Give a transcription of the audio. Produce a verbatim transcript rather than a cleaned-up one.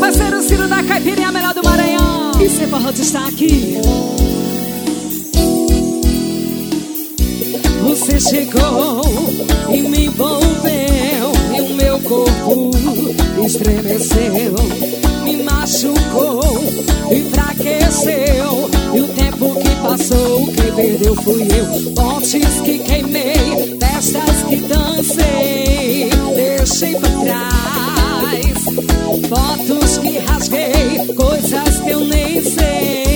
parceiro Ciro da Caipirinha, melhor do Maranhão. E cê forró destaque. Você chegou e me envolveu, e o meu corpo estremeceu, me machucou, enfraqueceu. E o tempo que passou, quem perdeu fui eu. Pontes que queimei, festas que dancei, deixei pra trás. Fotos que rasguei, coisas que eu nem sei.